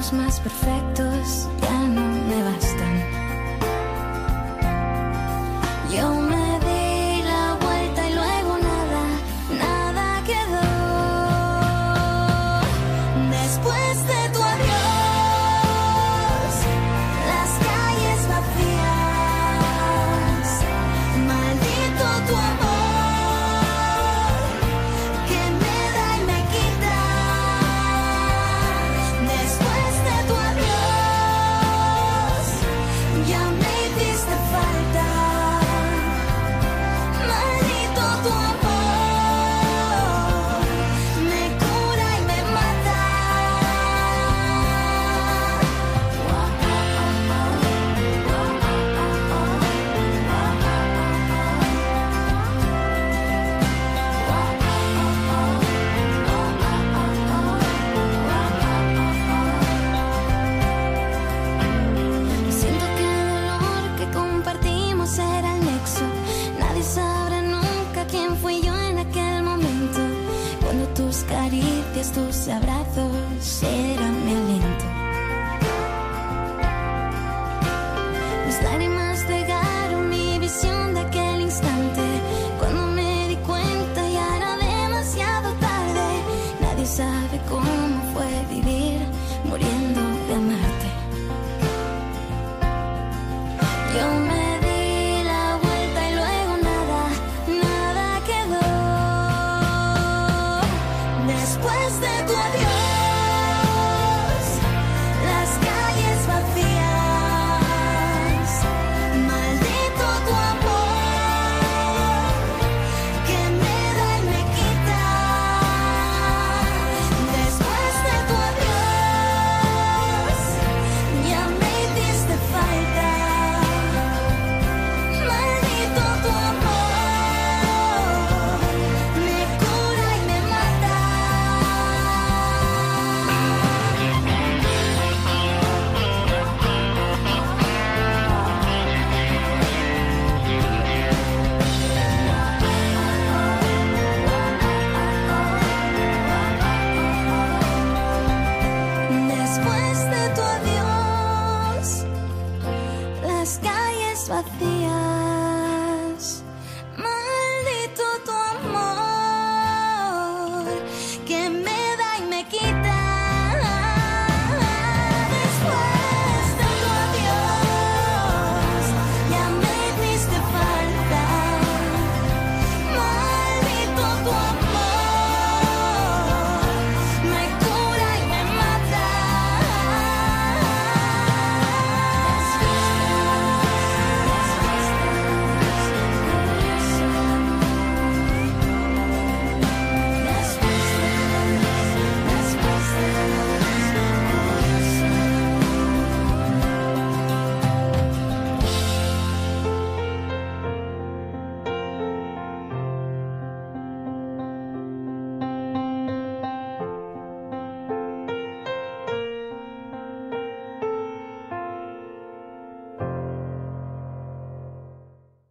sueños más perfectos ya no me bastan. Yo me di la vuelta y luego nada quedó. Después de tu adiós, las calles vacías. Maldito tu amor, que me da y me quita. Después de tu adiós, ya me hiciste falta. Maldito tu amor, me cura y me mata. Siento que el dolor que compartimos era el nexo. Nadie sabrá nunca quién fui yo en aquel momento. Cuando tus caricias, tus abrazos eran mi aliento. Mis lágrimas cegaron mi visión de aquel instante. Cuando me di cuenta ya era demasiado tarde. Nadie sabe cómo fue vivir muriendo de amarte. Yo me di la vuelta y luego nada quedó. Después de tu adiós, las calles vacías. Maldito tu amor, que me da y me quita. Después de tu adiós, ya me hiciste falta. Maldito tu amor, me cura y me mata. Después de tu adiós, las calles vacías.